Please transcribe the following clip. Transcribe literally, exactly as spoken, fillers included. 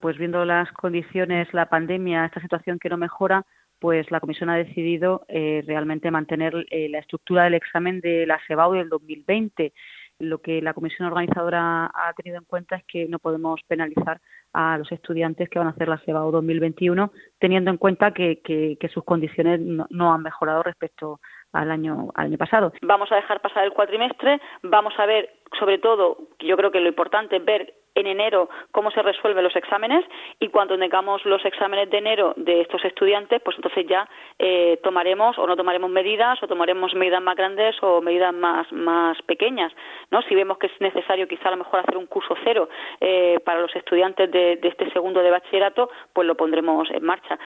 Pues viendo las condiciones, la pandemia, esta situación que no mejora, pues la Comisión ha decidido eh, realmente mantener eh, la estructura del examen de la SEBAU del dos mil veinte. Lo que la comisión organizadora ha tenido en cuenta es que no podemos penalizar a los estudiantes que van a hacer la SEBAU dos mil veintiuno, teniendo en cuenta que, que, que sus condiciones no, no han mejorado respecto al año, al año pasado. Vamos a dejar pasar el cuatrimestre, vamos a ver, sobre todo, yo creo que lo importante es ver en enero cómo se resuelven los exámenes, y cuando tengamos los exámenes de enero de estos estudiantes, pues entonces ya eh, tomaremos o no tomaremos medidas, o tomaremos medidas más grandes o medidas más más pequeñas, ¿no? Si vemos que es necesario quizá a lo mejor hacer un curso cero eh, para los estudiantes de, de este segundo de bachillerato, pues lo pondremos en marcha.